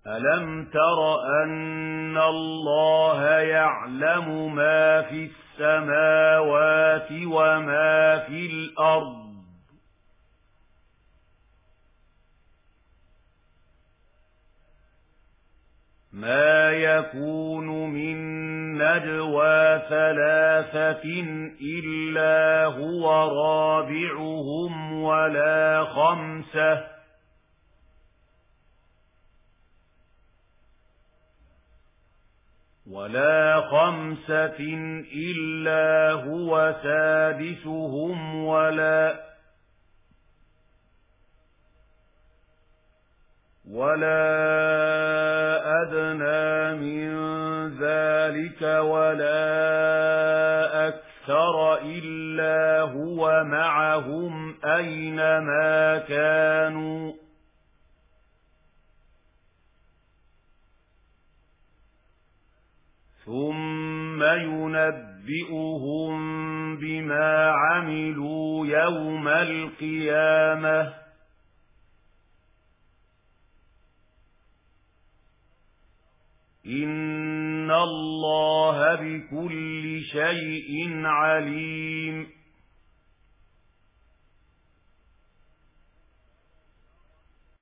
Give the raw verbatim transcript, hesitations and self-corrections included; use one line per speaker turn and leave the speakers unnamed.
ألم تر أن الله يعلم ما في السماوات وما في الأرض ما يكون من نجوى ثلاثة إلا هو رابعهم ولا خمسة ولا خمسة إلا هو سادسهم ولا ولا أدنى من ذلك ولا أكثر إلا هو معهم أينما كانوا ثم ينبئهم بما عملوا يوم القيامة إن الله بكل شيء عليم.